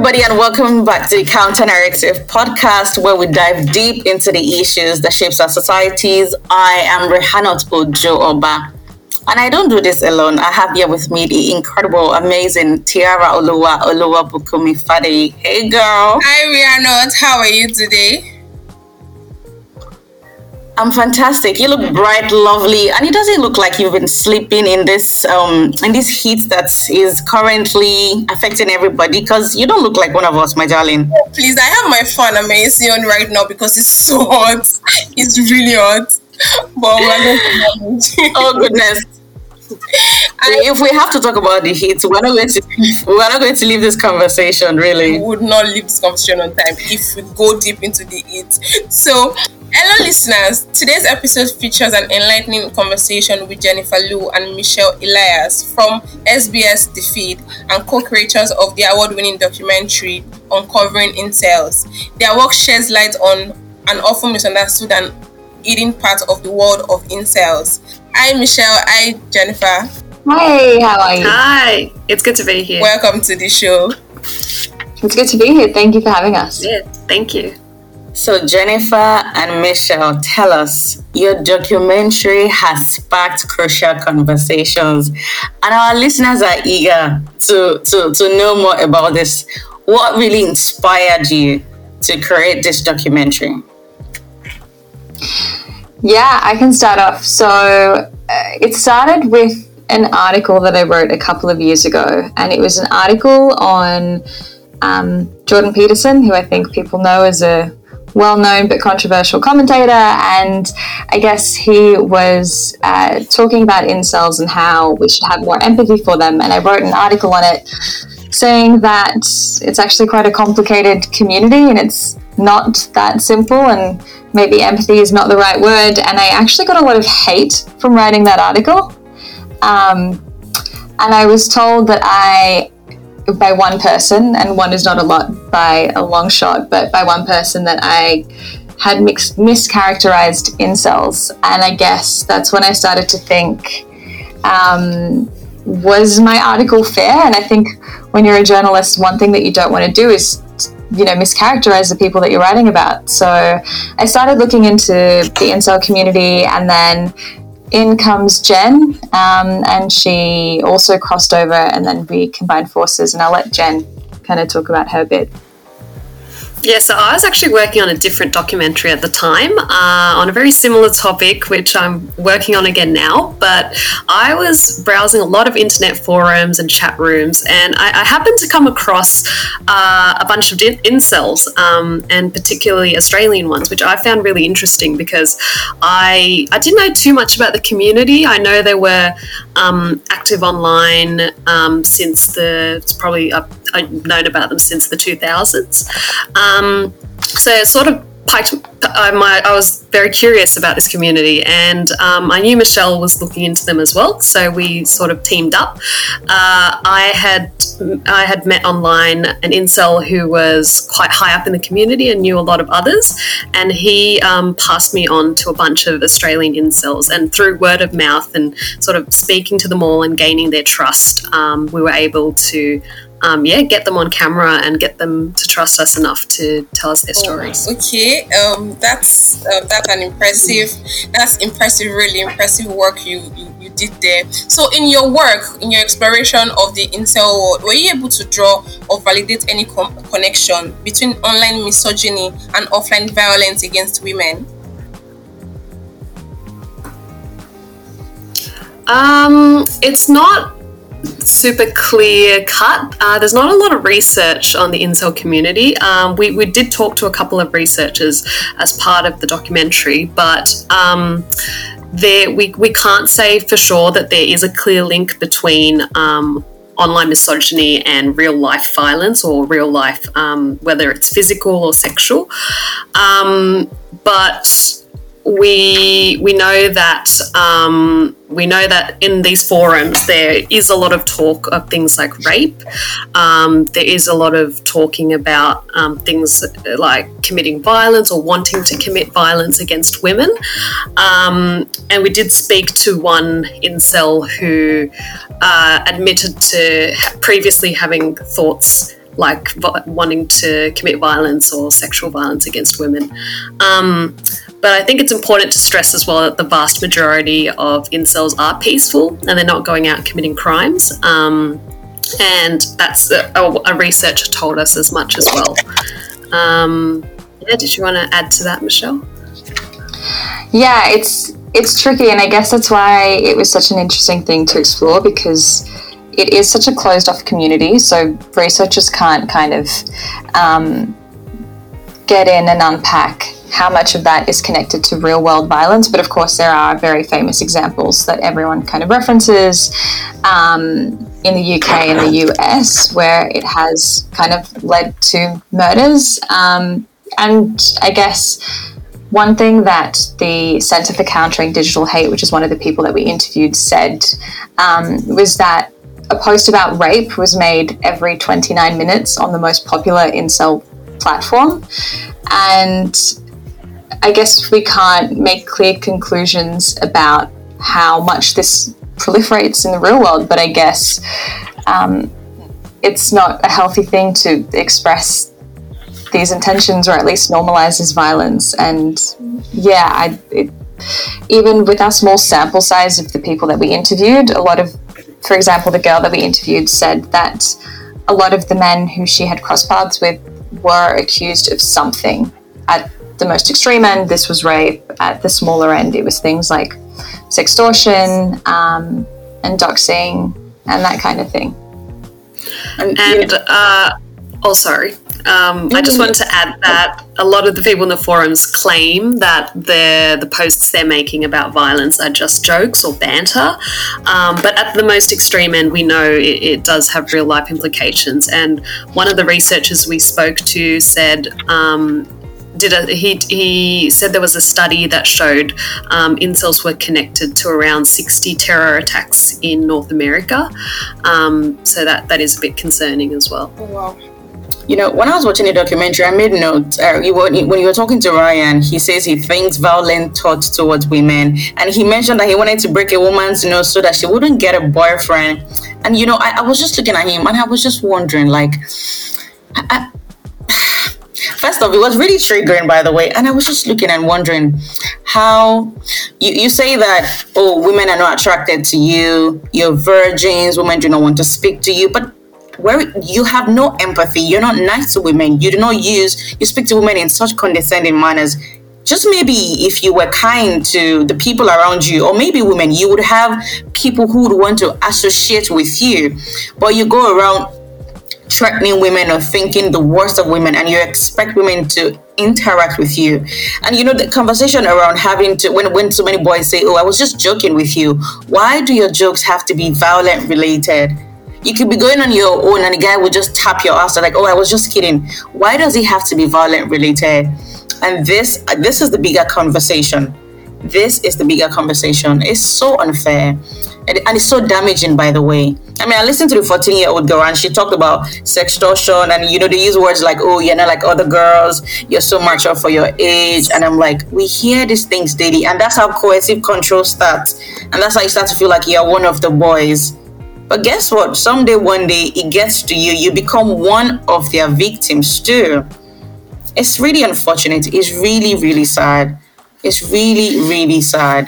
everybody, and welcome back to the Counter Narrative podcast, where we dive deep into the issues that shapes our societies. I am Rehanat Ojo Oba, and I don't do this alone. I have here with me the incredible, amazing Tiara Oluwa Bukumi Fade. Hey, girl. Hi, Rehanat. How are you today? I'm fantastic. You look bright, lovely, and it doesn't look like you've been sleeping in this heat that is currently affecting everybody. Because you don't look like one of us, my darling. Please, I have my fan on my AC on right now because it's so hot. It's really hot. But oh goodness. If we have to talk about the heat, we're not going to leave this conversation. Really, we would not leave this conversation on time if we go deep into the heat. So, hello listeners, today's episode features an enlightening conversation with Jennifer Liu and Michelle Elias from SBS The Feed and co-creators of the award-winning documentary Uncovering Incels. Their work sheds light on an often misunderstood and hidden part of the world of incels. Hi Michelle, hi Jennifer. Hey, how are you? Hi, it's good to be here. Welcome to the show. It's good to be here. Thank you for having us. Yeah, thank you. So Jennifer and Michelle, tell us, your documentary has sparked crucial conversations, and our listeners are eager to know more about this. What really inspired you to create this documentary? Yeah, I can start off. So it started with an article that I wrote a couple of years ago, and it was an article on Jordan Peterson, who I think people know as a well-known but controversial commentator, and I guess he was talking about incels and how we should have more empathy for them, and I wrote an article on it saying that it's actually quite a complicated community and it's not that simple, and maybe empathy is not the right word, and I actually got a lot of hate from writing that article, and I was told that by one person, and one is not a lot by a long shot, but by one person, that I had mischaracterized incels. And I guess that's when I started to think, was my article fair? And I think when you're a journalist, one thing that you don't want to do is, mischaracterize the people that you're writing about. So I started looking into the incel community, and then in comes Jen, and she also crossed over, and then we combined forces, and I'll let Jen kind of talk about her bit. Yeah, so I was actually working on a different documentary at the time on a very similar topic, which I'm working on again now. But I was browsing a lot of internet forums and chat rooms, and I happened to come across a bunch of incels, and particularly Australian ones, which I found really interesting because I didn't know too much about the community. I know they were active online since I've known about them since the 2000s. So it sort of I was very curious about this community, and I knew Michelle was looking into them as well, so we sort of teamed up. I had met online an incel who was quite high up in the community and knew a lot of others, and he passed me on to a bunch of Australian incels, and through word of mouth and sort of speaking to them all and gaining their trust, we were able to get them on camera and get them to trust us enough to tell us their stories. Okay, that's really impressive work you did there. So in your work, in your exploration of the incel world, were you able to draw or validate any connection between online misogyny and offline violence against women? It's not super clear cut. There's not a lot of research on the incel community. We did talk to a couple of researchers as part of the documentary, but we can't say for sure that there is a clear link between online misogyny and real life violence, or real life, whether it's physical or sexual. But we know that in these forums there is a lot of talk of things like rape. There is a lot of talking about things like committing violence or wanting to commit violence against women. And we did speak to one incel who admitted to previously having thoughts wanting to commit violence or sexual violence against women. But I think it's important to stress as well that the vast majority of incels are peaceful and they're not going out committing crimes. And that's a researcher told us as much as well. Did you want to add to that, Michelle? Yeah, it's tricky, and I guess that's why it was such an interesting thing to explore, because it is such a closed-off community, so researchers can't kind of get in and unpack how much of that is connected to real-world violence. But of course, there are very famous examples that everyone kind of references in the UK and the US, where it has kind of led to murders. And I guess one thing that the Centre for Countering Digital Hate, which is one of the people that we interviewed, said was that a post about rape was made every 29 minutes on the most popular incel platform. And I guess we can't make clear conclusions about how much this proliferates in the real world, but I guess it's not a healthy thing to express these intentions, or at least normalizes violence. And yeah, even with our small sample size of the people that we interviewed, for example, the girl that we interviewed said that a lot of the men who she had crossed paths with were accused of something. At the most extreme end, this was rape. At the smaller end, it was things like sextortion and doxing and that kind of thing. I just wanted to add that a lot of the people in the forums claim that the posts they're making about violence are just jokes or banter. But at the most extreme end, we know it does have real life implications. And one of the researchers we spoke to said he said there was a study that showed incels were connected to around 60 terror attacks in North America. So that is a bit concerning as well. Oh, wow. You know, when I was watching the documentary, I made note, when you were talking to Ryan, he says he thinks violent thoughts towards women. And he mentioned that he wanted to break a woman's nose so that she wouldn't get a boyfriend. And, you know, I was just looking at him and I was just wondering, like, first off, it was really triggering, by the way. And I was just looking and wondering how you say that, oh, women are not attracted to you, you're virgins, women do not want to speak to you. But where you have no empathy, you're not nice to women, you speak to women in such condescending manners. Just maybe if you were kind to the people around you, or maybe women, you would have people who would want to associate with you. But you go around threatening women or thinking the worst of women, and you expect women to interact with you. And you know, the conversation around having to, when so many boys say, oh, I was just joking with you, why do your jokes have to be violent related? You could be going on your own and the guy would just tap your ass like, oh, I was just kidding. Why does it have to be violent related? And this is the bigger conversation. This is the bigger conversation. It's so unfair. And it's so damaging, by the way. I mean, I listened to the 14-year-old girl and she talked about sextortion, and, you know, they use words like, oh, you're not like other girls, you're so mature for your age. And I'm like, we hear these things daily. And that's how coercive control starts. And that's how you start to feel like you're one of the boys. But guess what? Someday, one day, it gets to you. You become one of their victims too. It's really unfortunate. It's really, really sad. It's really, really sad.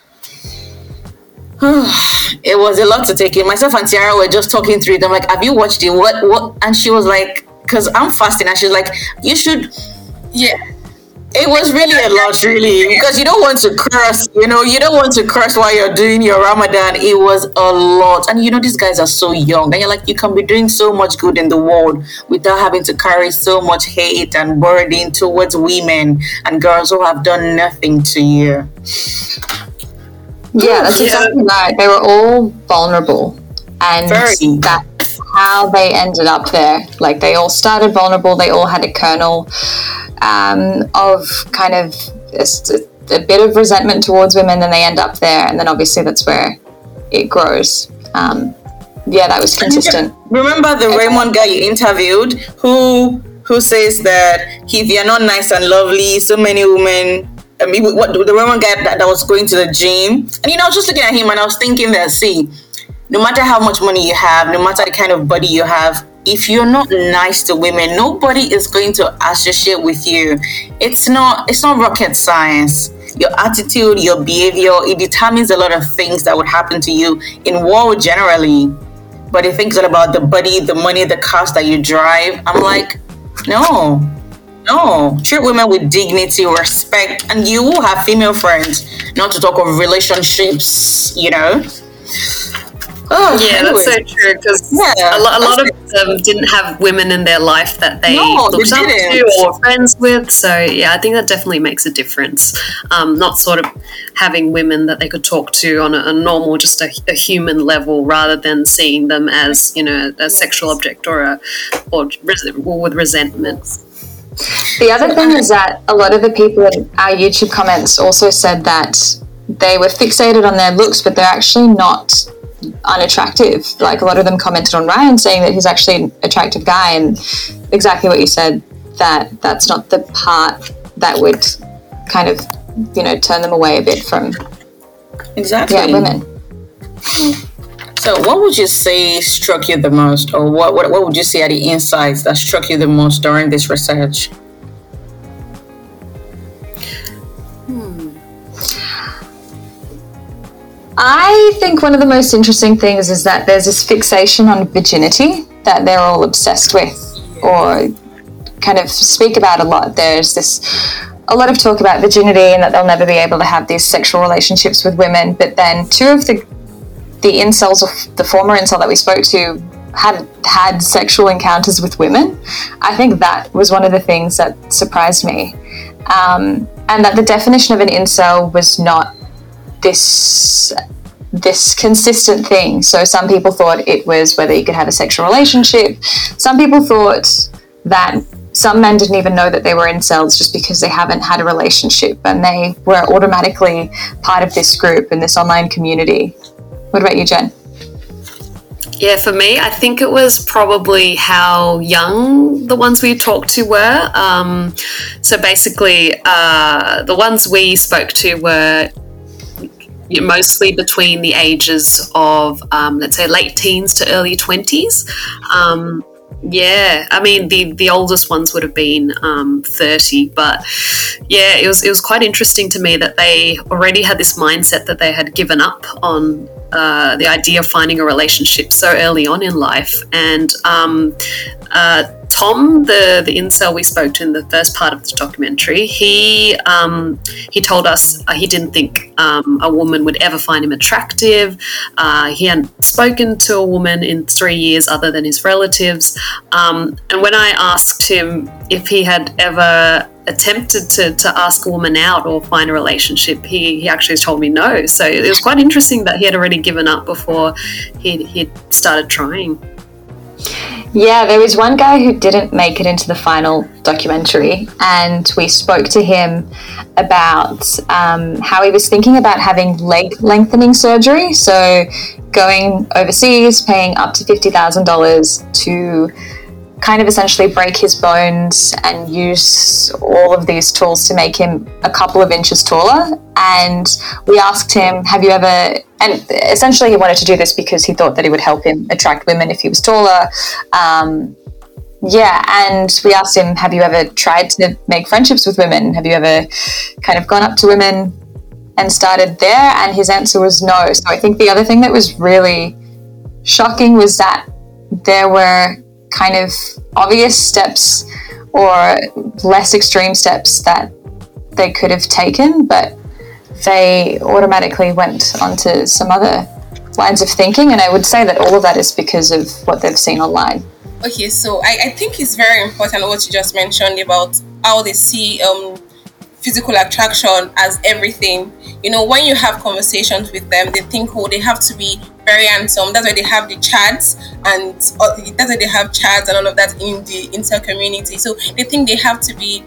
It was a lot to take in. Myself and Tiara were just talking through it. I'm like, have you watched it? What? And she was like, because I'm fasting. And she's like, you should. Yeah. It was really a lot, really, because you don't want to curse, you know, you don't want to curse while you're doing your Ramadan. It was a lot. And, you know, these guys are so young. And you're like, you can be doing so much good in the world without having to carry so much hate and burden towards women and girls who have done nothing to you. Yeah, that's exactly right. They were all vulnerable. And that's how they ended up there. Like, they all started vulnerable. They all had a kernel of kind of a bit of resentment towards women, then they end up there, and then obviously that's where it grows. That was consistent. Remember the Raymond guy you interviewed who says that they're not nice and lovely, so many women. I mean, what the Raymond guy that was going to the gym, and, you know, I was just looking at him and I was thinking that, see, no matter how much money you have, no matter the kind of body you have, if you're not nice to women, nobody is going to associate with you. It's not rocket science. Your attitude, your behavior, it determines a lot of things that would happen to you in world generally. But if it's all about the body, the money, the cars that you drive, I'm like, no. Treat women with dignity, respect, and you will have female friends, not to talk of relationships, Oh, yeah, anyways. That's so true, because a lot of them didn't have women in their life that they looked up to or friends with. So, yeah, I think that definitely makes a difference. Not sort of having women that they could talk to on a normal, just a human level, rather than seeing them as, a sexual object or with resentment. The other thing is that a lot of the people in our YouTube comments also said that they were fixated on their looks, but they're actually not unattractive. Like, a lot of them commented on Ryan saying that he's actually an attractive guy, and exactly what you said, that's not the part that would kind of, turn them away a bit from women. So what would you say struck you the most, or what would you say are the insights that struck you the most during this research? I think one of the most interesting things is that there's this fixation on virginity that they're all obsessed with, or kind of speak about a lot. There's a lot of talk about virginity and that they'll never be able to have these sexual relationships with women. But then two of the incels, of the former incel that we spoke to, had sexual encounters with women. I think that was one of the things that surprised me. And that the definition of an incel was not this consistent thing. So some people thought it was whether you could have a sexual relationship. Some people thought that some men didn't even know that they were incels just because they haven't had a relationship, and they were automatically part of this group and this online community. What about you, Jen? Yeah, for me, I think it was probably how young the ones we talked to were. So basically, the ones we spoke to were mostly between the ages of, let's say, late teens to early 20s. Yeah, I mean, the oldest ones would have been 30, but yeah, it was quite interesting to me that they already had this mindset that they had given up on the idea of finding a relationship so early on in life. And Tom, the incel we spoke to in the first part of the documentary, he told us he didn't think a woman would ever find him attractive. He hadn't spoken to a woman in 3 years other than his relatives. And when I asked him if he had ever attempted to ask a woman out or find a relationship, he actually told me no. So it was quite interesting that he had already given up before he started trying. Yeah, there was one guy who didn't make it into the final documentary, and we spoke to him about how he was thinking about having leg lengthening surgery, so going overseas, paying up to $50,000 to kind of essentially break his bones and use all of these tools to make him a couple of inches taller. And we asked him, have you ever, and essentially he wanted to do this because he thought that it would help him attract women if he was taller. And we asked him, have you ever tried to make friendships with women? Have you ever kind of gone up to women and started there? And his answer was no. So I think the other thing that was really shocking was that there were kind of obvious steps or less extreme steps that they could have taken, but they automatically went onto some other lines of thinking. And I would say that all of that is because of what they've seen online. Okay, so I think it's very important what you just mentioned about how they see physical attraction as everything. You know, when you have conversations with them, they think, they have to be very handsome. That's why they have the chats, and that's why they have chats and all of that in the incel community. So they think they have to be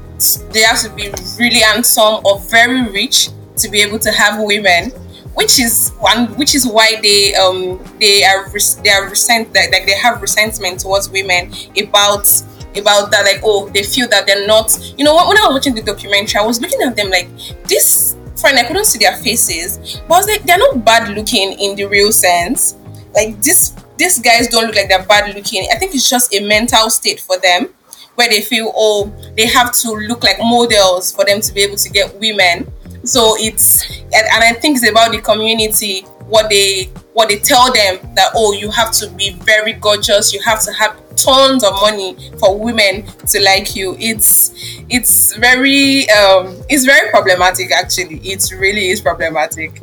really handsome or very rich to be able to have women, which is why they have resentment towards women about that, like, they feel that they're not, when I was watching the documentary, I was looking at them like, this friend, I couldn't see their faces, but I was like, they're not bad looking in the real sense. Like, these these guys don't look like they're bad looking. I think it's just a mental state for them, where they feel, oh, they have to look like models for them to be able to get women. So and I think it's about the community, what they tell them, that, oh, you have to be very gorgeous, you have to have tons of money for women to like you. It's very problematic, actually. It really is problematic.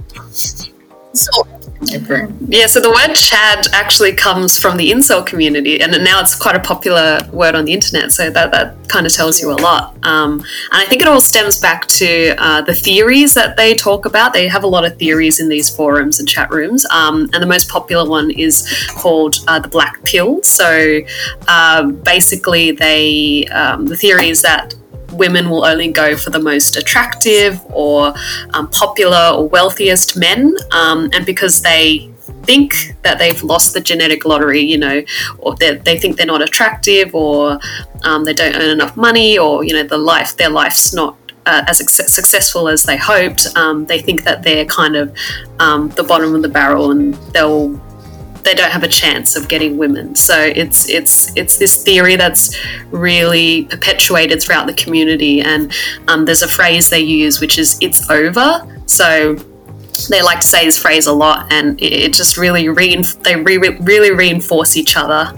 So yeah, so the word Chad actually comes from the incel community, and now it's quite a popular word on the internet, so that kind of tells you a lot. And I think it all stems back to the theories that they talk about. They have a lot of theories in these forums and chat rooms, and the most popular one is called the Black Pill. So basically the theory is that women will only go for the most attractive or popular or wealthiest men, and because they think that they've lost the genetic lottery, you know, or they think they're not attractive, or they don't earn enough money, or, you know, their life's not as successful as they hoped. They think that they're kind of the bottom of the barrel, and they don't have a chance of getting women. So it's this theory that's really perpetuated throughout the community, and there's a phrase they use, which is "it's over." So they like to say this phrase a lot, and it just really really reinforce each other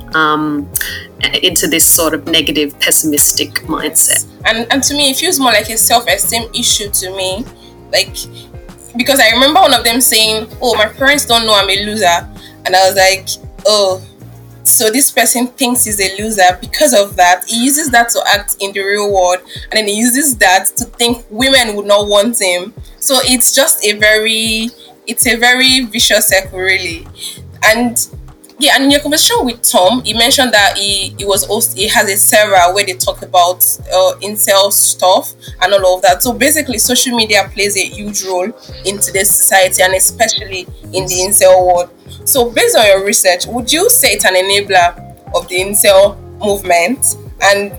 into this sort of negative, pessimistic mindset. And to me, it feels more like a self-esteem issue to me, like, because I remember one of them saying, "Oh, my parents don't know I'm a loser." And I was like, oh, so this person thinks he's a loser because of that. He uses that to act in the real world, and then he uses that to think women would not want him. So it's just a very vicious circle, really. And yeah, and in your conversation with Tom, he mentioned that he has a server where they talk about incel stuff and all of that. So basically, social media plays a huge role in today's society, and especially in the incel world. So based on your research, would you say it's an enabler of the incel movement, and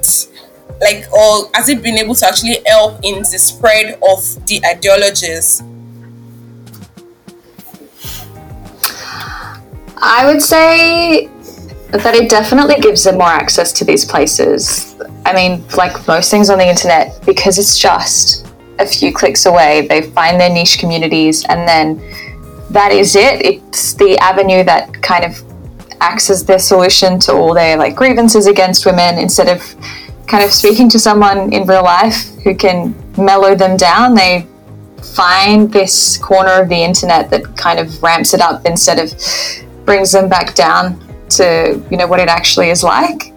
or has it been able to actually help in the spread of the ideologies? I would say that it definitely gives them more access to these places. I mean, like most things on the internet, because it's just a few clicks away, they find their niche communities, and then that is it. It's the avenue that kind of acts as their solution to all their grievances against women. Instead of kind of speaking to someone in real life who can mellow them down, they find this corner of the internet that kind of ramps it up instead of brings them back down to, what it actually is like.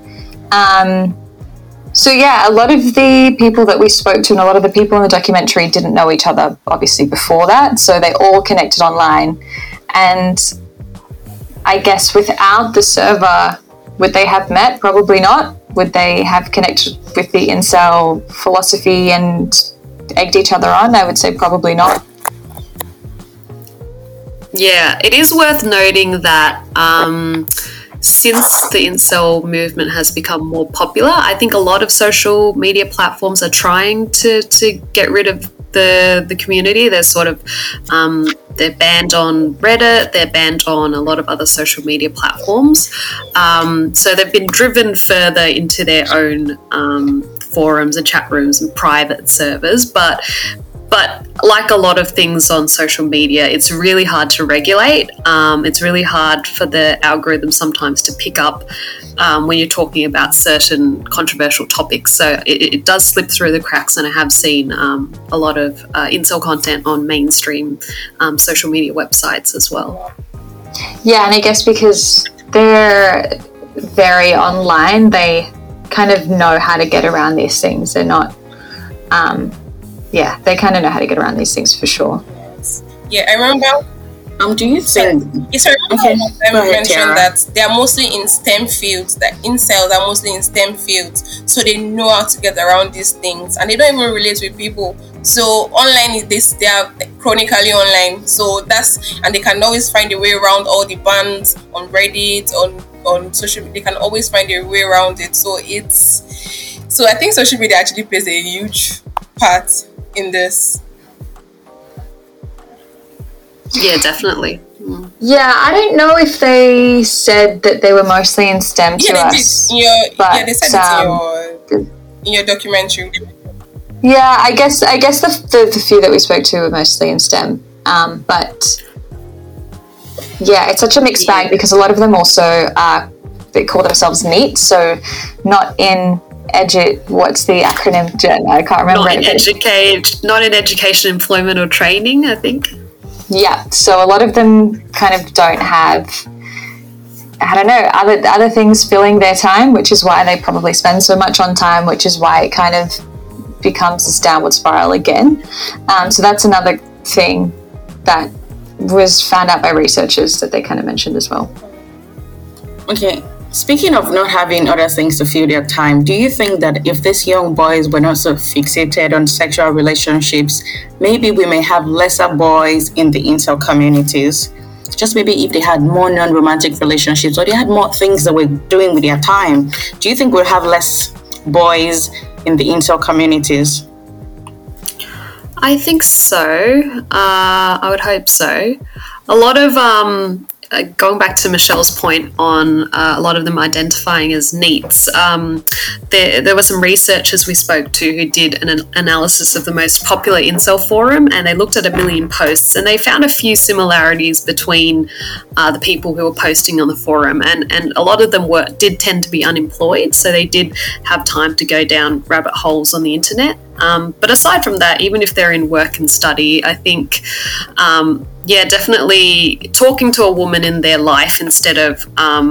So yeah, a lot of the people that we spoke to and a lot of the people in the documentary didn't know each other, obviously, before that. So they all connected online. And I guess without the server, would they have met? Probably not. Would they have connected with the incel philosophy and egged each other on? I would say probably not. Yeah, it is worth noting that since the incel movement has become more popular, I think a lot of social media platforms are trying to get rid of the community. They're sort of they're banned on Reddit, they're banned on a lot of other social media platforms. So they've been driven further into their own forums and chat rooms and private servers, but like a lot of things on social media, it's really hard to regulate. It's really hard for the algorithm sometimes to pick up when you're talking about certain controversial topics. So it does slip through the cracks, and I have seen a lot of incel content on mainstream social media websites as well. Yeah, and I guess because they're very online, they kind of know how to get around these things. They're not... yeah, they kind of know how to get around these things for sure. Yeah, I remember. Do you think? Yes, I remember them mentioned that they are mostly in STEM fields. That incels are mostly in STEM fields, so they know how to get around these things, and they don't even relate with people. So online, they are chronically online. So and they can always find a way around all the bans on Reddit, on social media. They can always find a way around it. So I think social media actually plays a huge part in this. Yeah, definitely. Yeah, I don't know if they said that they were mostly in STEM to us. They said it in your documentary. Yeah, I guess the few that we spoke to were mostly in STEM. But yeah, it's such a mixed bag because a lot of them also they call themselves NEET, so not in what's the acronym, Jen? I can't remember. Not in education, employment or training, I think. Yeah, so a lot of them kind of don't have, I don't know, other things filling their time, which is why they probably spend so much on time, which is why it kind of becomes this downward spiral again. So that's another thing that was found out by researchers that they kind of mentioned as well. Okay, speaking of not having other things to fill their time, do you think that if these young boys were not so fixated on sexual relationships, maybe we may have lesser boys in the incel communities? Just maybe if they had more non-romantic relationships or they had more things that we're doing with their time, do you think we'll have less boys in the incel communities? I think so. I would hope so. A lot of going back to Michelle's point on a lot of them identifying as NEETs, there were some researchers we spoke to who did an analysis of the most popular incel forum, and they looked at 1 million posts, and they found a few similarities between the people who were posting on the forum, and a lot of them did tend to be unemployed, so they did have time to go down rabbit holes on the internet. But aside from that, even if they're in work and study, I think definitely talking to a woman in their life instead of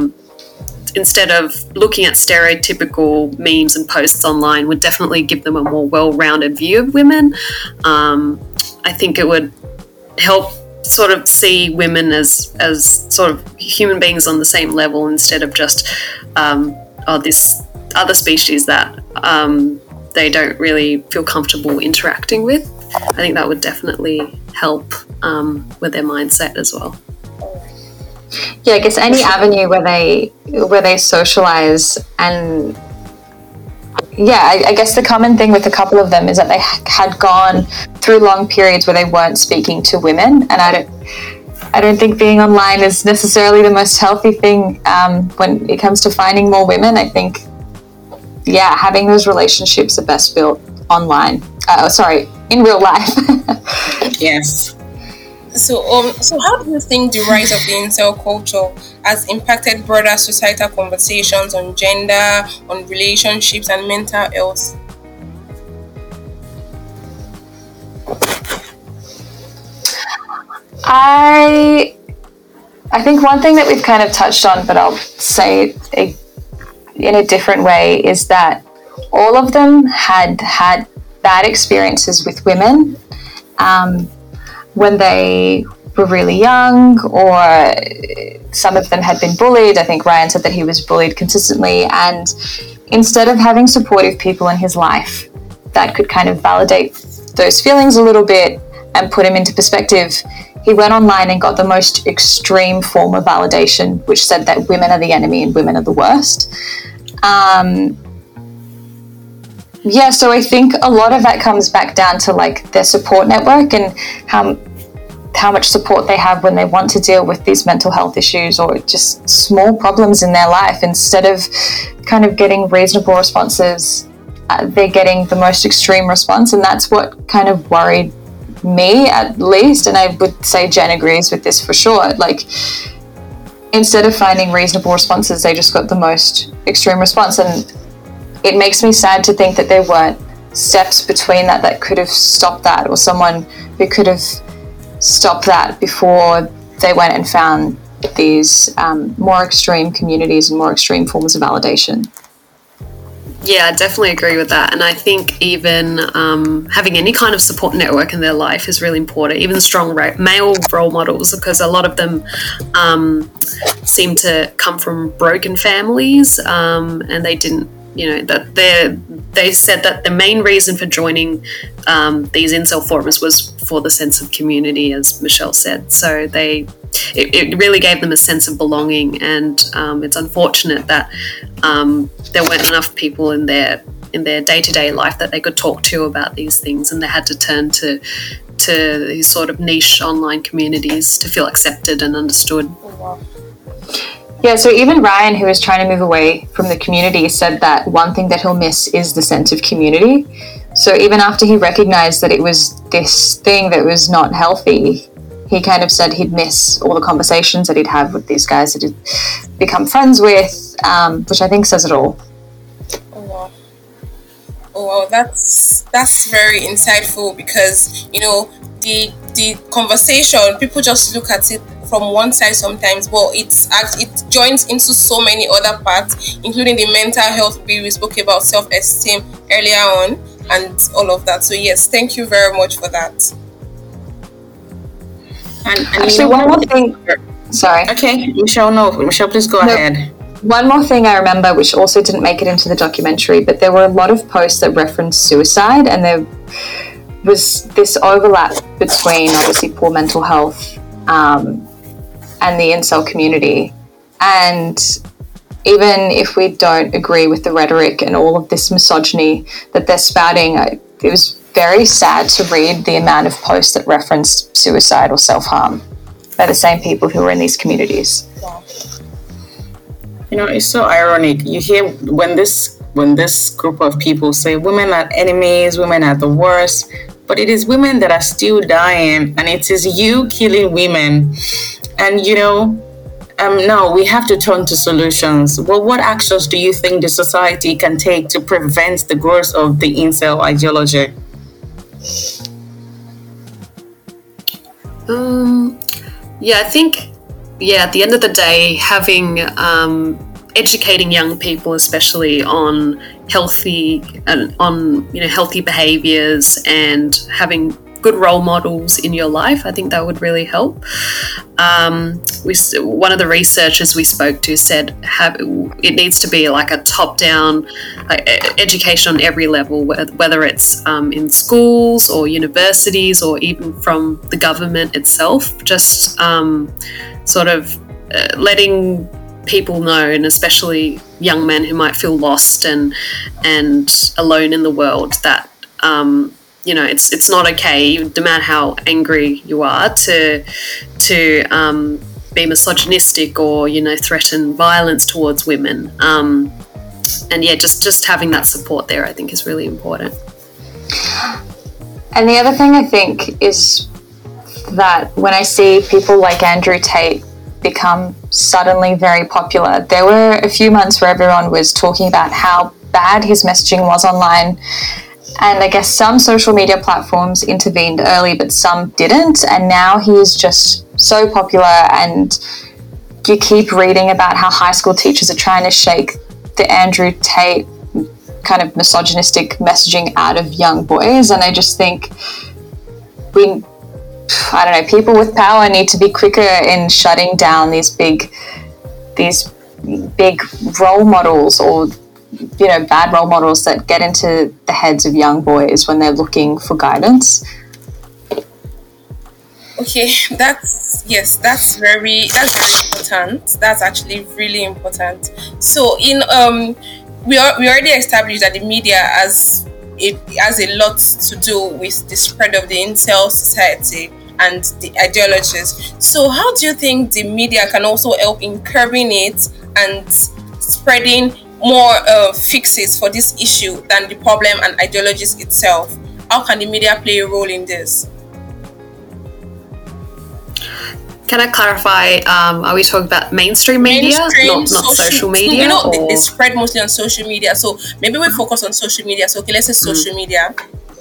looking at stereotypical memes and posts online would definitely give them a more well-rounded view of women. I think it would help sort of see women as sort of human beings on the same level instead of just this other species that they don't really feel comfortable interacting with. I think that would definitely help with their mindset as well. Yeah, I guess any avenue where they socialize, and I guess the common thing with a couple of them is that they had gone through long periods where they weren't speaking to women, and I don't think being online is necessarily the most healthy thing when it comes to finding more women. I think having those relationships are best built online. In real life. Yes. So how do you think the rise of the incel culture has impacted broader societal conversations on gender, on relationships, and mental health? I think one thing that we've kind of touched on, but I'll say it in a different way, is that all of them had bad experiences with women when they were really young, or some of them had been bullied. I think Ryan said that he was bullied consistently, and instead of having supportive people in his life that could kind of validate those feelings a little bit and put him into perspective, he went online and got the most extreme form of validation, which said that women are the enemy and women are the worst. So I think a lot of that comes back down to like their support network and how much support they have when they want to deal with these mental health issues or just small problems in their life. Instead of kind of getting reasonable responses, they're getting the most extreme response, and that's what kind of worried me, at least, and I would say Jen agrees with this for sure. Like, instead of finding reasonable responses, they just got the most extreme response, and it makes me sad to think that there weren't steps between that could have stopped that, or someone who could have stopped that before they went and found these more extreme communities and more extreme forms of validation. Yeah, I definitely agree with that. And I think even having any kind of support network in their life is really important, even strong male role models, because a lot of them seem to come from broken families, and they didn't, that they said that the main reason for joining these incel forums was for the sense of community, as Michelle said. So it really gave them a sense of belonging, and it's unfortunate that there weren't enough people in their day-to-day life that they could talk to about these things, and they had to turn to to these sort of niche online communities to feel accepted and understood. Yeah, so even Ryan, who is trying to move away from the community, said that one thing that he'll miss is the sense of community. So even after he recognized that it was this thing that was not healthy, he kind of said he'd miss all the conversations that he'd have with these guys that he'd become friends with, which I think says it all. Oh wow, that's very insightful, because the conversation, people just look at it from one side sometimes, but it joins into so many other parts, including the mental health bill we spoke about, self-esteem earlier on, and all of that. So yes, thank you very much for that. And actually, one more thing. Sorry. Okay, Michelle. No, Michelle, please go ahead. One more thing I remember, which also didn't make it into the documentary, but there were a lot of posts that referenced suicide, and there was this overlap between obviously poor mental health and the incel community. And even if we don't agree with the rhetoric and all of this misogyny that they're spouting, it was very sad to read the amount of posts that referenced suicide or self-harm by the same people who were in these communities. It's so ironic. You hear when this group of people say women are enemies, women are the worst, but it is women that are still dying, and it is you killing women. And no, we have to turn to solutions. Well, what actions do you think the society can take to prevent the growth of the incel ideology? I think at the end of the day, having educating young people, especially on healthy behaviors and having good role models in your life, I think that would really help. One of the researchers we spoke to said it needs to be like a top-down education on every level, whether it's in schools or universities or even from the government itself, just letting people know, and especially young men who might feel lost and alone in the world, that it's not okay, no matter how angry you are, to be misogynistic or threaten violence towards women. Just having that support there, I think, is really important. And the other thing I think is that when I see people like Andrew Tate become suddenly very popular, there were a few months where everyone was talking about how bad his messaging was online. And I guess some social media platforms intervened early, but some didn't. And now he's just so popular, and you keep reading about how high school teachers are trying to shake the Andrew Tate kind of misogynistic messaging out of young boys. And I just think people with power need to be quicker in shutting down these big role models, or bad role models that get into the heads of young boys when they're looking for guidance. Okay, that's very important. That's actually really important. So we already established that the media has a lot to do with the spread of the incel society and the ideologies. So how do you think the media can also help in curbing it and spreading more fixes for this issue than the problem and ideologies itself? How can the media play a role in this? Can I clarify, are we talking about mainstream media, not social media? They spread mostly on social media, so maybe we focus on social media. So let's say social media.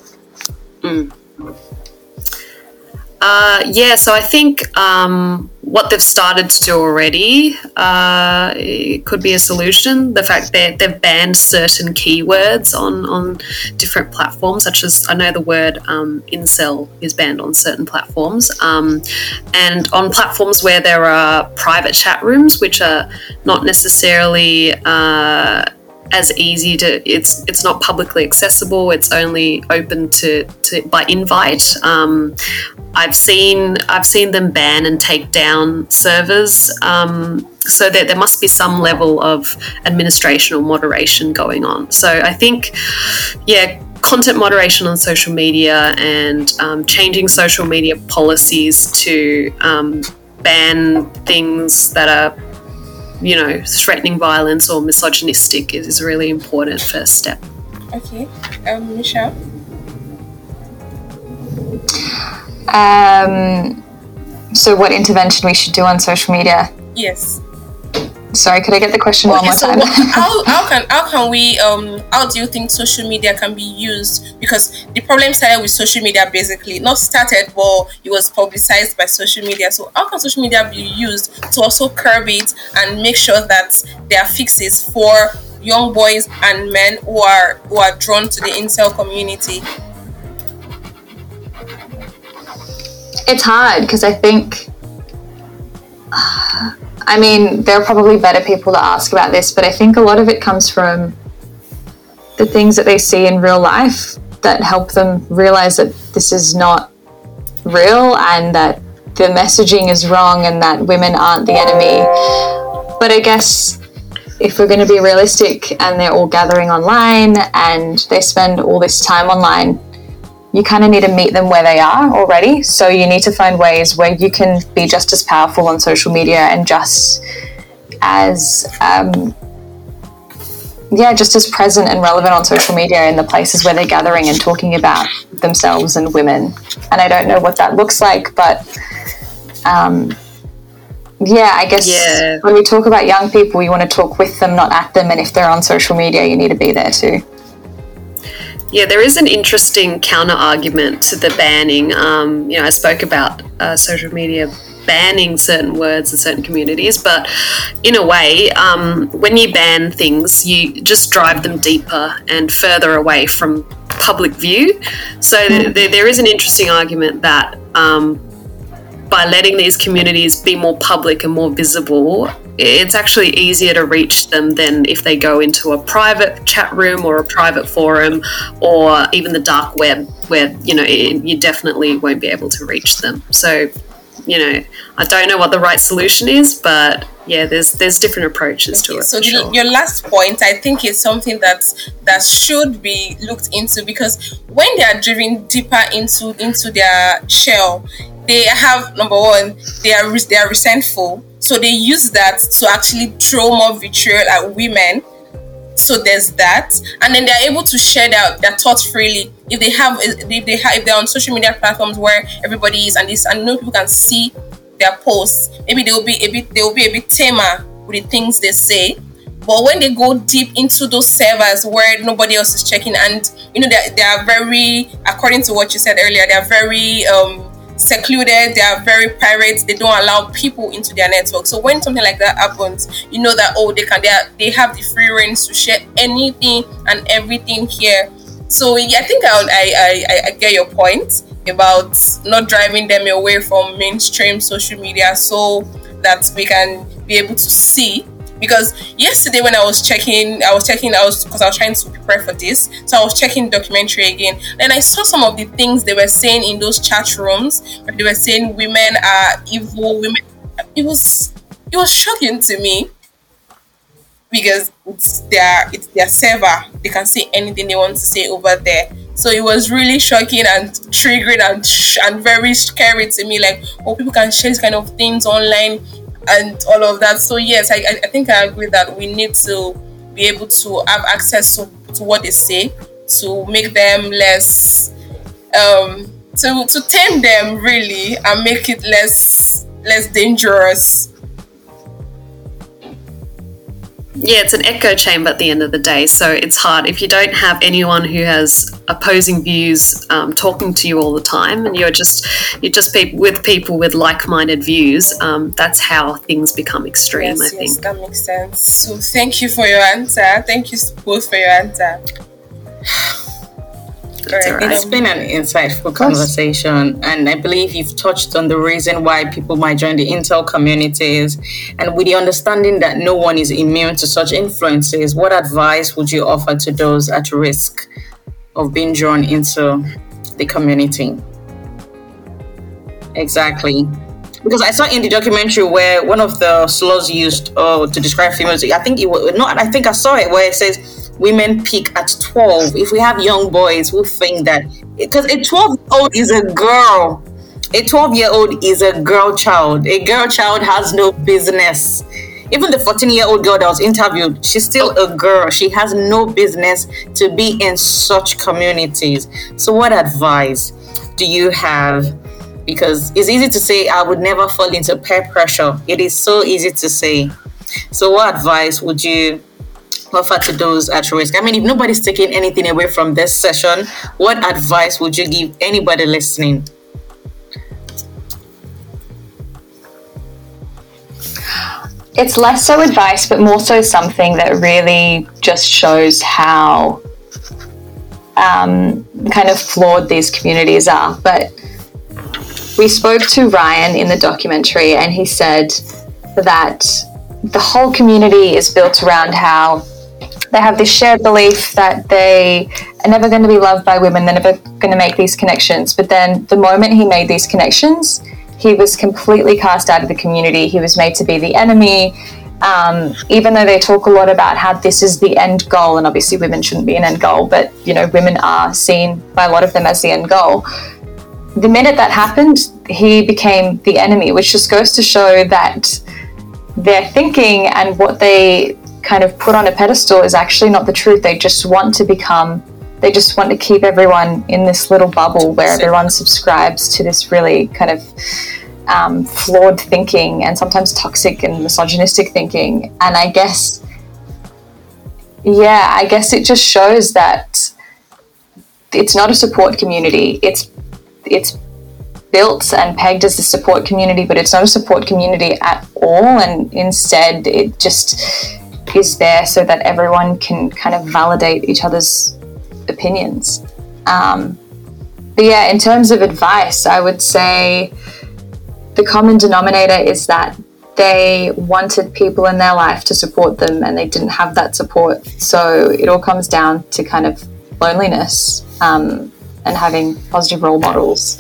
So I think what they've started to do already, it could be a solution. The fact that they've banned certain keywords on different platforms, such as, I know the word incel is banned on certain platforms, and on platforms where there are private chat rooms, which are not necessarily as easy to, it's not publicly accessible, it's only open to by invite. I've seen them ban and take down servers, so that there must be some level of administration or moderation going on. So I think, content moderation on social media and changing social media policies to ban things that are, threatening violence or misogynistic is a really important first step. Okay. Michelle? So what intervention we should do on social media? Yes. Sorry, could I get the question one more time? How do you think social media can be used? Because the problem started with social media, basically. Not started, but it was publicized by social media. So how can social media be used to also curb it and make sure that there are fixes for young boys and men who are drawn to the incel community? It's hard because I think, there are probably better people to ask about this, but I think a lot of it comes from the things that they see in real life that help them realize that this is not real and that the messaging is wrong and that women aren't the enemy. But I guess if we're going to be realistic and they're all gathering online and they spend all this time online, you kind of need to meet them where they are already. So you need to find ways where you can be just as powerful on social media and just as present and relevant on social media in the places where they're gathering and talking about themselves and women. And I don't know what that looks like, but I guess when we talk about young people, you want to talk with them, not at them. And if they're on social media, you need to be there too. Yeah, there is an interesting counter-argument to the banning. I spoke about social media banning certain words in certain communities, but in a way, when you ban things, you just drive them deeper and further away from public view. So there is an interesting argument that by letting these communities be more public and more visible, it's actually easier to reach them than if they go into a private chat room or a private forum or even the dark web where, you definitely won't be able to reach them. So, I don't know what the right solution is, but yeah, there's different approaches to it. So your last point, I think, is something that should be looked into, because when they are driven deeper into their shell, they have, number one, they are resentful. So they use that to actually throw more vitriol at women. So there's that, and then they're able to share their thoughts freely. If they're on social media platforms where everybody is and people can see their posts, maybe they will be a bit tamer with the things they say. But when they go deep into those servers where nobody else is checking, and they are very, according to what you said earlier, they are very secluded, they are very private, they don't allow people into their network. So when something like that happens, you know that they have the free reign to share anything and everything here. So I think I get your point about not driving them away from mainstream social media so that we can be able to see. Because yesterday when I was checking, because I was trying to prepare for this, so I was checking the documentary again, and I saw some of the things they were saying in those chat rooms, where they were saying women are evil, it was shocking to me, because it's their server, they can say anything they want to say over there. So it was really shocking and triggering and very scary to me, like, people can share these kind of things online and all of that. So yes, I think I agree that we need to be able to have access to what they say, to make them less to tame them really and make it less dangerous. Yeah, it's an echo chamber at the end of the day, so it's hard if you don't have anyone who has opposing views talking to you all the time, and you're just with people with like-minded views. That's how things become extreme. I think. Yes, that makes sense. So thank you for your answer. Thank you both for your answer. It's been an insightful conversation, and I believe you've touched on the reason why people might join the Intel communities, and with the understanding that no one is immune to such influences. What advice would you offer to those at risk of being drawn into the community? Exactly. Because I saw in the documentary where one of the slurs used to describe females, I think I saw it where it says, women peak at 12. If we have young boys who think that, because a 12-year-old is a girl. A 12-year-old is a girl child. A girl child has no business. Even the 14-year-old girl that was interviewed, she's still a girl. She has no business to be in such communities. So what advice do you have? Because it's easy to say, I would never fall into peer pressure. It is so easy to say. So what advice would you offer to those at risk? I mean, if nobody's taking anything away from this session, what advice would you give anybody listening? It's less so advice, but more so something that really just shows how kind of flawed these communities are. But we spoke to Ryan in the documentary, and he said that the whole community is built around how they have this shared belief that they are never going to be loved by women, they're never going to make these connections. But then the moment he made these connections, he was completely cast out of the community. He was made to be the enemy. Even though they talk a lot about how this is the end goal, and obviously women shouldn't be an end goal, but women are seen by a lot of them as the end goal. The minute that happened, he became the enemy, which just goes to show that their thinking and what they kind of put on a pedestal is actually not the truth. They just want to keep everyone in this little bubble where everyone subscribes to this really kind of flawed thinking and sometimes toxic and misogynistic thinking. And I guess it just shows that it's not a support community. It's built and pegged as a support community, but it's not a support community at all. And instead, it just is there so that everyone can kind of validate each other's opinions. But yeah, in terms of advice, I would say the common denominator is that they wanted people in their life to support them and they didn't have that support. So it all comes down to kind of loneliness and having positive role models.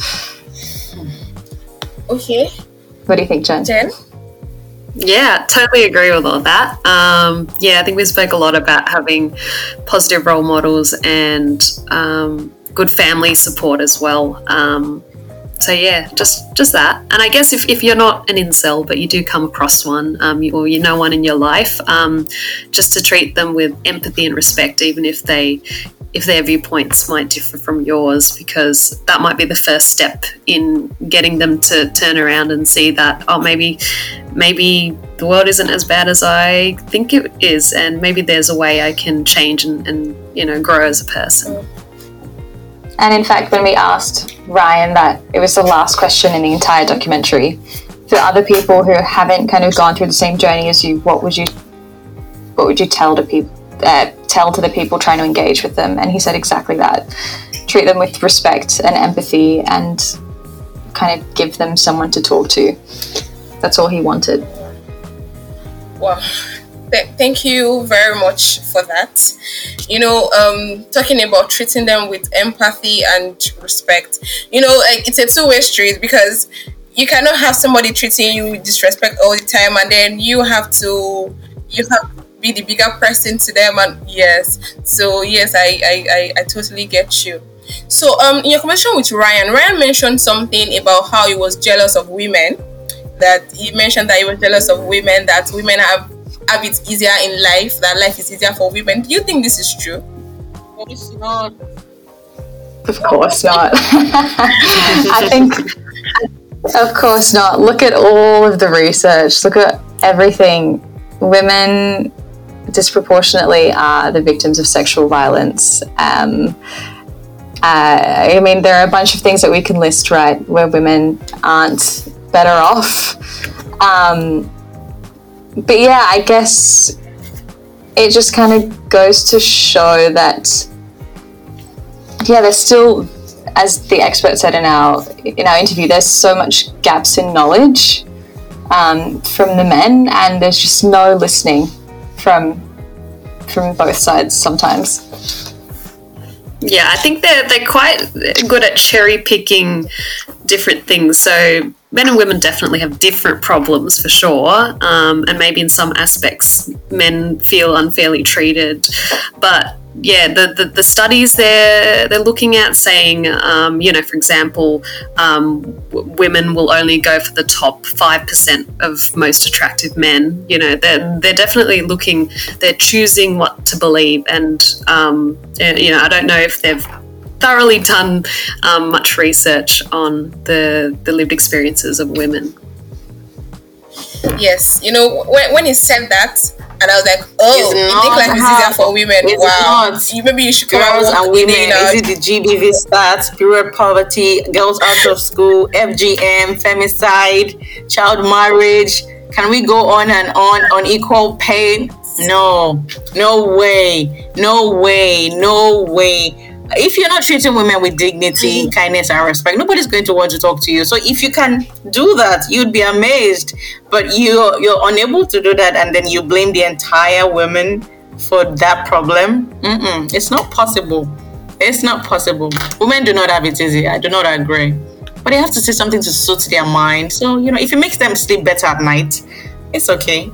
Okay. What do you think, Jen? Yeah, totally agree with all that. I think we spoke a lot about having positive role models and good family support as well. So yeah, just that. And I guess if you're not an incel, but you do come across one, or you know one in your life, just to treat them with empathy and respect, even if their viewpoints might differ from yours, because that might be the first step in getting them to turn around and see that, maybe the world isn't as bad as I think it is, and maybe there's a way I can change and grow as a person. And in fact, when we asked Ryan that, it was the last question in the entire documentary, for other people who haven't kind of gone through the same journey as you, what would you tell to people? Tell to the people trying to engage with them? And he said exactly that. Treat them with respect and empathy and kind of give them someone to talk to. That's all he wanted. Wow. Thank you very much for that. Talking about treating them with empathy and respect, it's a two-way street, because you cannot have somebody treating you with disrespect all the time, and then you have to be the bigger person to them. And yes, I totally get you. So in your conversation with Ryan mentioned something about how he was jealous of women, that he was jealous of women, that women have it easier in life, that life is easier for women. Do you think this is true? It's not. Of course not. I think, of course not. Look at all of the research. Look at everything. Women disproportionately are the victims of sexual violence. There are a bunch of things that we can list, right, where women aren't better off. But yeah, I guess it just kind of goes to show that, there's still, as the expert said in our interview, there's so much gaps in knowledge from the men, and there's just no listening from both sides sometimes. Yeah, I think they're quite good at cherry picking different things. So men and women definitely have different problems for sure, and maybe in some aspects men feel unfairly treated. But yeah, the studies they're looking at saying, for example, women will only go for the top 5% of most attractive men. They're definitely looking, they're choosing what to believe, and I don't know if they've thoroughly done much research on the lived experiences of women. Yes, when he said that, and I was like, you think life is easier for women? Wow. Maybe you should come girls out and women. Is it the GBV stats, period poverty, girls out of school, FGM, femicide, child marriage? Can we go on and on unequal pay? No way. If you're not treating women with dignity, kindness, and respect, nobody's going to want to talk to you. So if you can do that, you'd be amazed. But you're unable to do that, and then you blame the entire women for that problem. It's not possible. It's not possible. Women do not have it easy. I do not agree. But they have to say something to suit their mind. So, if it makes them sleep better at night, it's okay.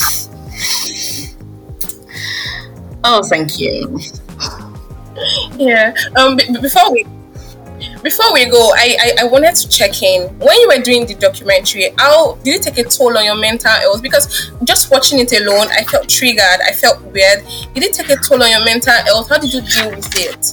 Oh, thank you. Yeah. Before we go, I wanted to check in. When you were doing the documentary, how did it take a toll on your mental health? Because just watching it alone, I felt triggered. I felt weird. Did it take a toll on your mental health? How did you deal with it?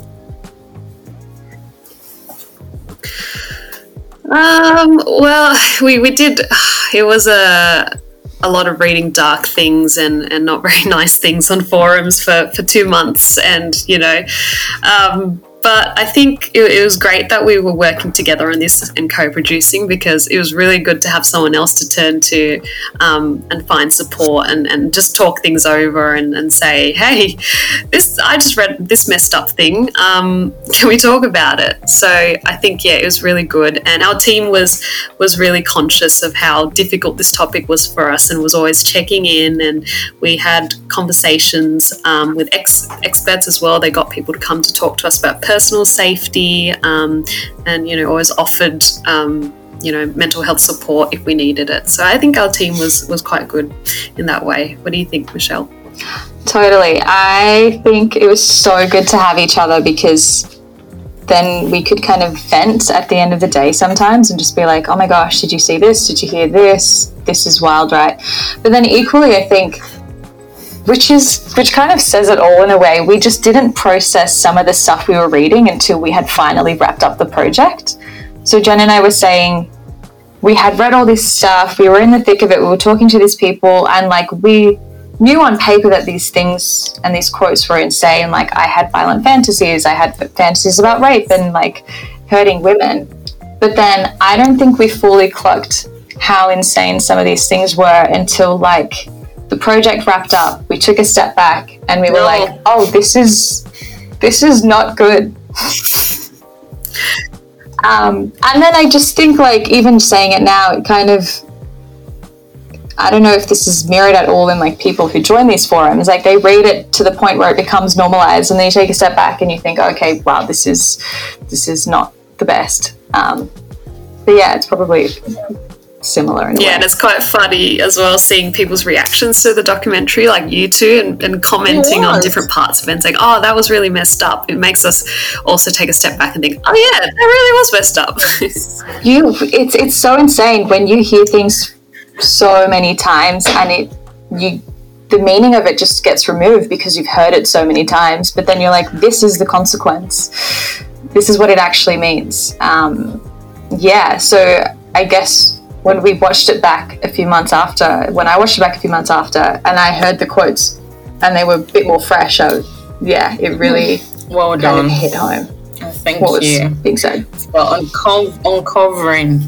Well, we did. It was a lot of reading dark things and not very nice things on forums for 2 months, and but I think it was great that we were working together on this and co-producing, because it was really good to have someone else to turn to and find support and just talk things over and say, hey, I just read this messed up thing. Can we talk about it? So I think, it was really good. And our team was really conscious of how difficult this topic was for us and was always checking in. And we had conversations with experts as well. They got people to come to talk to us about personal safety, and always offered mental health support if we needed it. So I think our team was quite good in that way. What do you think, Michelle? Totally. I think it was so good to have each other, because then we could kind of vent at the end of the day sometimes and just be like, oh my gosh, did you see this? Did you hear this? This is wild, right? But then equally, I think, which kind of says it all in a way, we just didn't process some of the stuff we were reading until we had finally wrapped up the project. So Jen and I were saying, we had read all this stuff, we were in the thick of it, we were talking to these people, and we knew on paper that these things and these quotes were insane. I had violent fantasies, I had fantasies about rape and hurting women. But then I don't think we fully clocked how insane some of these things were until the project wrapped up. We took a step back and we were like, oh, this is not good. And then I just think even saying it now, it kind of, I don't know if this is mirrored at all in people who join these forums. They read it to the point where it becomes normalized, and then you take a step back and you think, okay, wow, this is not the best. But yeah, it's probably similar in a way. And it's quite funny as well seeing people's reactions to the documentary, like you two, and commenting on different parts of it and saying, oh, that was really messed up. It makes us also take a step back and think, oh yeah, that really was messed up. It's so insane when you hear things so many times and the meaning of it just gets removed because you've heard it so many times, but then you're like, this is the consequence. This is what it actually means. So I guess when we watched it back a few months after, and I heard the quotes and they were a bit more fresh, it really well done. Kind of hit home. Thank what you. was being said. For uncovering.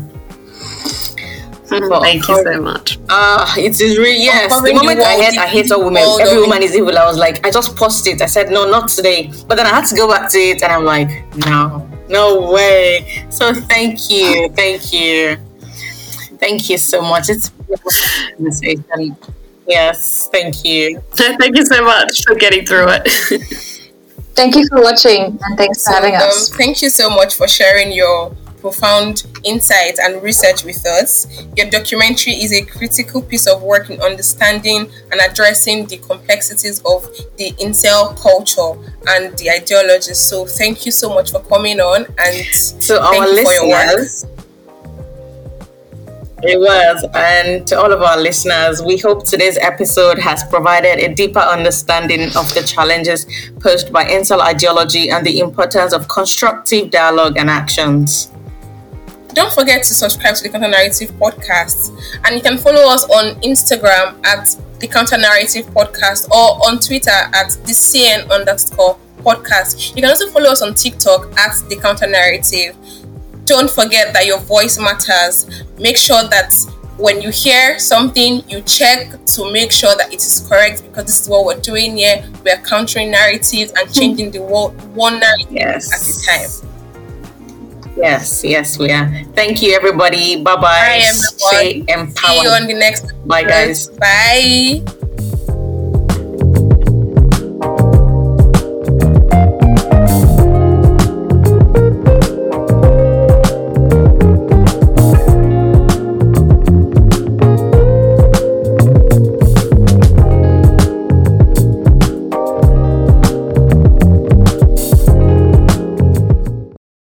Thank you so much. It is really, yes. The moment I hate all women, every woman is evil, I was like, I just paused it. I said, no, not today. But then I had to go back to it and I'm like, no way. So thank you. Thank you so much. It's a beautiful conversation. Yes, thank you. Thank you so much for getting through it. Thank you for watching and thanks for having us. Thank you so much for sharing your profound insights and research with us. Your documentary is a critical piece of work in understanding and addressing the complexities of the incel culture and the ideologies. So thank you so much for coming on, and to our listeners. It was. And to all of our listeners, we hope today's episode has provided a deeper understanding of the challenges posed by incel ideology and the importance of constructive dialogue and actions. Don't forget to subscribe to the Counter Narrative Podcast, and you can follow us on Instagram at the Counter Narrative Podcast or on Twitter at the CN_podcast. You can also follow us on TikTok at the Counter Narrative. Don't forget that your voice matters. Make sure that when you hear something, you check to make sure that it is correct, because this is what we're doing here. We are countering narratives and changing the world one narrative at a time. Yes, we are. Thank you, everybody. Bye-bye. Bye, everyone. Stay empowered. See you on the next episode. Bye, guys. Bye.